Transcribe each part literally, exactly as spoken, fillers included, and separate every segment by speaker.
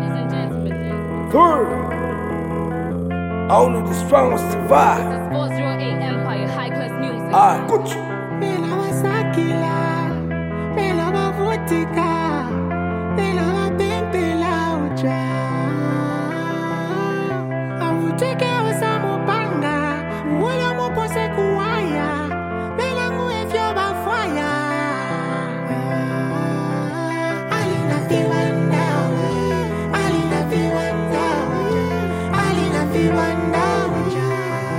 Speaker 1: Third, only the strong will survive.
Speaker 2: This is four oh eight Empire, high class music.
Speaker 1: Alright, good.
Speaker 3: Bela wasakila, bela wavutika, bela wabembela uja. Avutike usamupanga, wala mupose kuwaya, bela nguefyo bafwaya. Alina fiwanda, alina fiwanda, alina fiwanda uja.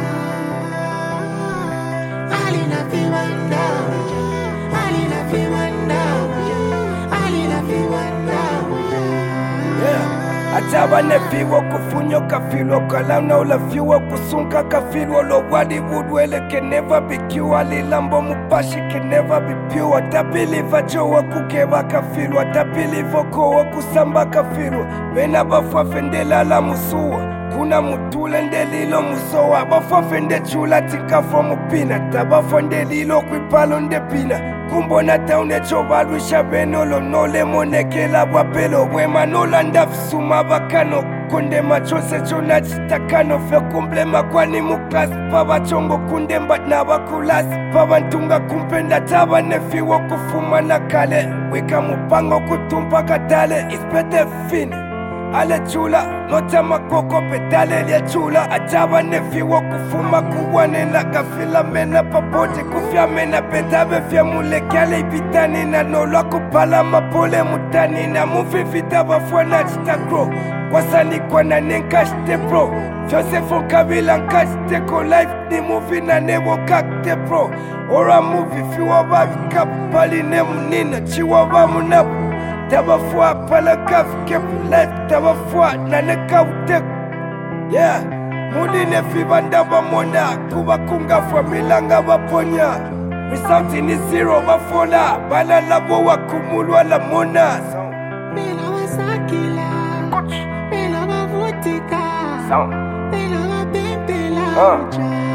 Speaker 3: Alina fiwanda, alina fiwanda, alina fiwanda.
Speaker 1: Yeah. Ataba nefiwa kufunyo kafilwa kalana ulafiwa kusunka kafilwa lo Bollywood wele can never be cured lilambo mupashi can never be pure tabeliva jowa kukeba kafilwa tabeliva kowa kusamba kafilwa bena bafwa fendela la musuwa kuna mutule ndelilo musowa bafwa fende chula tinka from upina tabafwa ndelilo kwipalo ndepina kumbona taune chobalwisha benolo nole monekela bwapelo wema nolanda fsuma bakano kunde machose chona chitakano fe kumblema kwani muklasi pabachongo kunde mbat na bakulasi pabantunga kumpenda taba nefiwa kufuma na kale wika mupango kutumpa katale ispete fini ale chula nota makoko petale lia chula ataba nefiwa kufuma kuwane na kafila mena papote kufya mena petabe fya mulekale ibitani na nolwa kupala mapole mutani na mufi vitaba fwana chitakro kwasani kwa na nenkashte bro fyose fonkabila nkashte ko life ni movie na nebo kakte bro ora movie fiwa babi kapali ne munina chiwa ba munabu taba fwa pala kaf kepu life taba fwa na ne kautek yeah muli ne fibanda ba mona kuba kunga fwa milanga ba ponya result ni zero ba fola bala labo wa kumulwa la mona
Speaker 3: Bela wasakila, bela wavutika,
Speaker 1: sound
Speaker 3: bela wabembela
Speaker 1: Uh.
Speaker 3: uja.